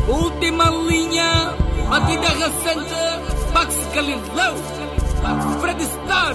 Última linha, batida recente, Pax Galileu, Fred Star.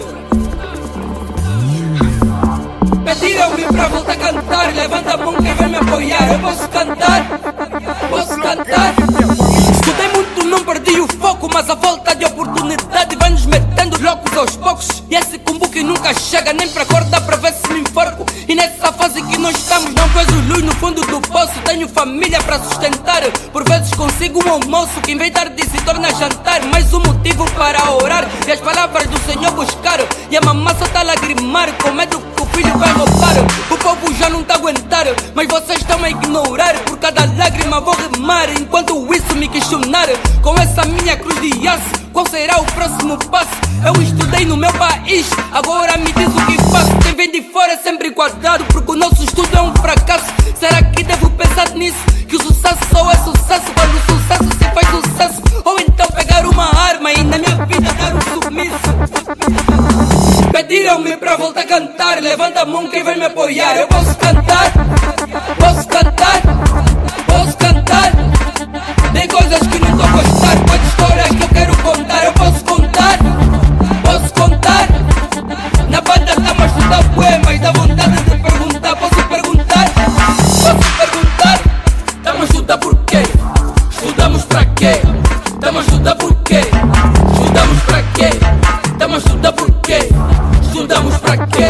Pediram-me para voltar a cantar, levanta a mão quem vai me apoiar. Eu posso cantar, posso cantar. Estudei muito, não perdi o foco, mas a falta de oportunidade vai nos metendo loucos aos poucos. E esse cumbuque nunca chega nem para acordar para ver se me enforco. E nessa fase que nós estamos, não vejo luz no fundo do poço. Tenho família para sustentar, por vezes consigo um almoço que em vez de tarde se torna jantar. Mais um motivo para orar e as palavras do Senhor buscar. E a mamã só está a lagrimar com medo que o filho vai roubar. O povo já não está a aguentar, mas vocês estão a ignorar. Por cada lágrima vou rimar, enquanto isso me questionar. Com essa minha cruz de aço, qual será o próximo passo? Eu estudei no meu país, agora me diz o que faço. Quem vem de fora é sempre enquadrado, porque o nosso estudo é um fracasso. Será que devo pensar nisso? Que o sucesso só é sucesso quando o sucesso se faz sucesso? Ou então pegar uma arma e na minha vida dar um sumiço? Pediram-me para voltar a cantar, levanta a mão quem vai me apoiar. Eu posso cantar, posso cantar, posso cantar. Tem coisas que não estou a gostar, quantas histórias que eu quero contar. Eu posso contar, posso contar. Na banda estamos a estudar poemas, dá vontade de perguntar. Posso perguntar, posso perguntar. Estamos a estudar por quê? Estudamos para quê? Estamos a estudar por quê? Estudamos para quê? Estamos a estudar por quê? Estudamos para quê?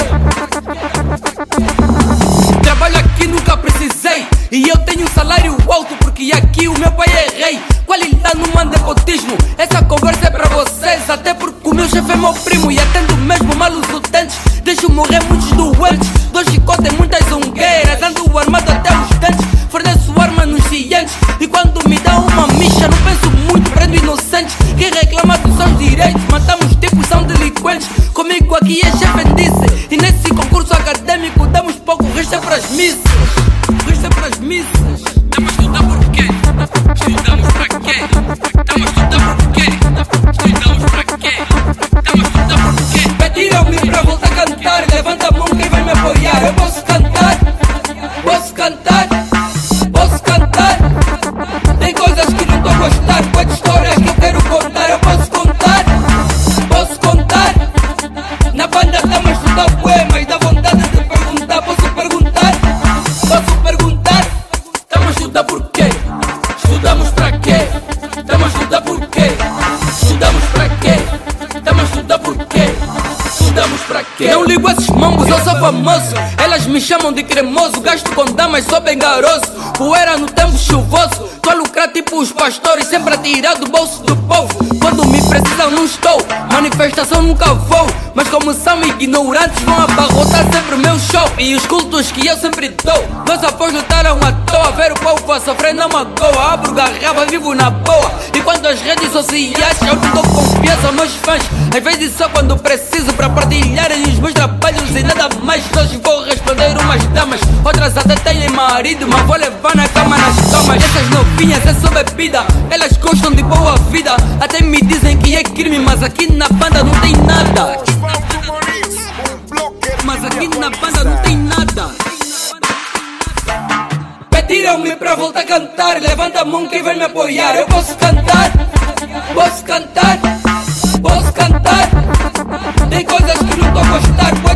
Trabalho aqui nunca precisei, e eu tenho um salário alto porque aqui o meu pai é rei. Qualidade não manda nepotismo, essa conversa é para vocês. Até porque o meu chefe é meu primo e atendo mesmo mal os utentes. Deixo morrer muitos doentes, dou chicote em muitas zongueiras. Ando armado até os dentes, forneço arma nos cientes. E quando me dá uma micha não penso muito, prendo inocentes. Quem reclama dos seus direitos, matamos tipos, são delinquentes. Comigo aqui é chefe disse, e nesse concurso acadêmico damos pouco, resta para as missas. Resta para as missas. Estamos a estudar por quê? Estudamos para quê? Estamos a estudar por quê? Estudamos para quê? Estamos a estudar por quê? Pediram-me para voltar a cantar, levanta a mão quem vai me apoiar. Eu posso cantar, posso cantar, posso cantar. Tem coisas que não estou a gostar, quantas histórias que eu quero contar. Eu posso contar, posso contar. Na banda estamos a estudar poemas, dá vontade de perguntar. Posso perguntar, posso perguntar. Estamos a estudar por quê? Estudamos para quê? Estamos a estudar por quê? Estudamos para quê? Estamos a estudar por quê? Estudamos para quê? Não ligo a esses mambos, eu sou famoso. Elas me chamam de cremoso, gasto com damas, sou bem garoso. Poeira no tempo chuvoso, tô a lucrar tipo os pastores, sempre a tirar do bolso do povo. Quando me precisam não estou, manifestação nunca vou. Mas como são ignorantes vão abarrotar sempre o meu show. E os cultos que eu sempre dou, meus avós lutaram à toa. Ver o povo a sofrer não magoa. Abro garrafa, vivo na boa. E quando as redes sociais eu não dou confiança aos meus fãs. Às vezes só quando preciso para partilharem os meus trabalhos e nada mais. Hoje vou responder umas damas, outras até têm marido, mas vou levar na cama nas tomas. Essas novinhas é só bebida, elas gostam de boa vida. Até me dizem que é crime, mas aqui na banda não tem nada. Mas aqui na banda não tem nada. Pediram-me para voltar a cantar, levanta a mão quem vai me apoiar. Eu posso cantar, posso cantar, posso cantar. Tem coisas que não estou a gostar.